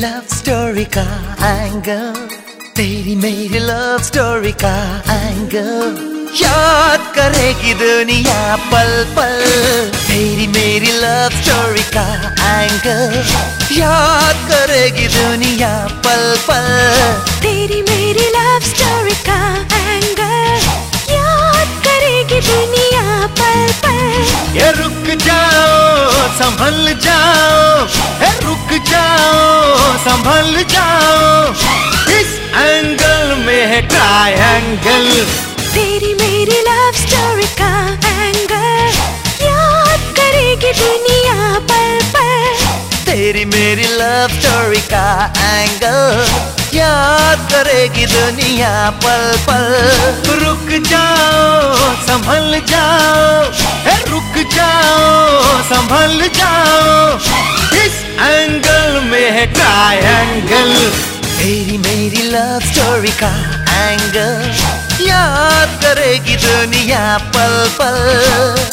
Love story का angle, तेरी मेरी लव स्टोरी का एंगल, याद करेगी दुनिया पल पल। तेरी मेरी लव स्टोरी का एंगल, याद करेगी दुनिया पल पल। तेरी मेरी लव स्टोरी का एंगल, याद करेगी दुनिया पल पल। ये रुक जाओ संभल जाओ, ये रुक जाओ संभल जाओ, इस एंगल में है ट्रायंगल। तेरी मेरी लव स्टोरी का एंगल, याद करेगी दुनिया पल पल। तेरी मेरी लव स्टोरी का एंगल, याद करेगी दुनिया पल पल। रुक जाओ संभल जाओ, रुक जाओ संभल जाओ, इस एंगल में है ट्रायंगल। तेरी मेरी लव स्टोरी का एंगल, याद करेगी दुनिया पल पल।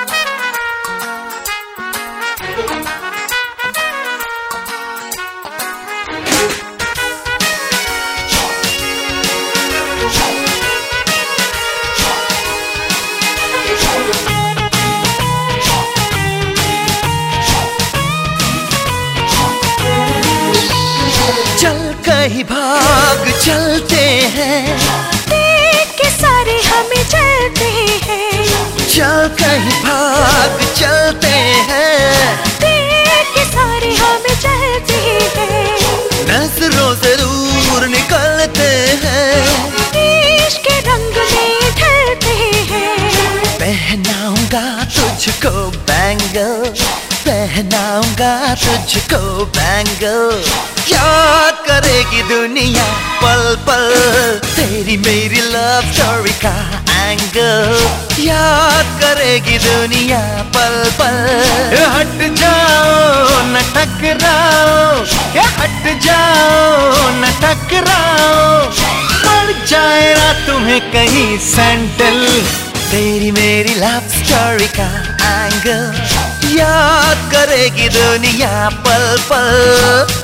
चल कहीं भाग चलते हैं, देख के सारे हमें चलते हैं। चल कहीं भाग चलते हैं, देख के सारे हमें चलते हैं। नजरों से दूर निकलते हैं, इश्क के रंग में ढलते हैं। पहनाऊंगा तुझको बैंगल, पहनाऊंगा तुझको बैंगल, याद करेगी दुनिया पल पल। तेरी मेरी लव स्टोरी का एंगल, याद करेगी दुनिया पल पल। हट जाओ न टकराओ, हट जाओ न टकराओ, पड़ जाएगा तुम्हें कहीं सैंडल। तेरी मेरी लव स्टोरी का एंगल, याद करेगी दुनिया पल पल।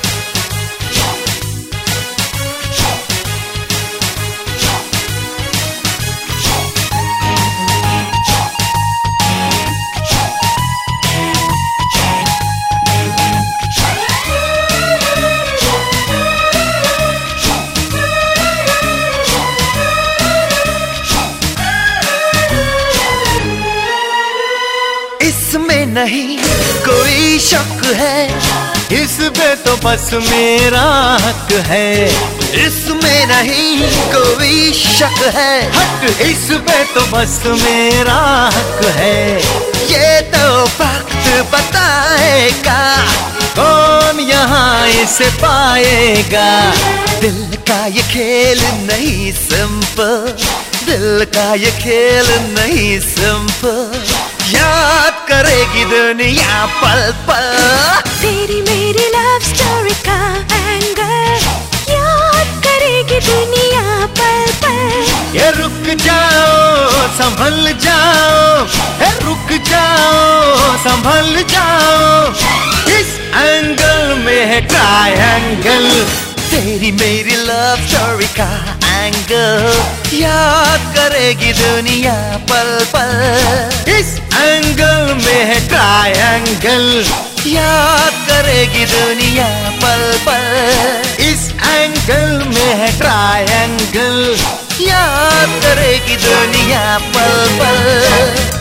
इसमें नहीं कोई शक है, इस पे तो बस मेरा हक है। इसमें नहीं कोई शक है, हट इस पे तो बस मेरा हक है। ये तो वक्त बताएगा कौन यहाँ इसे पाएगा। दिल का ये खेल नहीं सिंपल, दिल का ये खेल नहीं सिंपल, याद करेगी दुनिया पल पल। तेरी मेरी लव स्टोरी का एंगल, याद करेगी दुनिया पल पल। ये रुक जाओ संभल जाओ, ये रुक जाओ संभल जाओ, इस एंगल में है ट्रायंगल। तेरी मेरी लव स्टोरी का एंगल, याद करेगी दुनिया पल पल। इस एंगल में है ट्रायंगल, याद करेगी दुनिया पल पल। इस एंगल में है ट्रायंगल, याद करेगी दुनिया पल पल।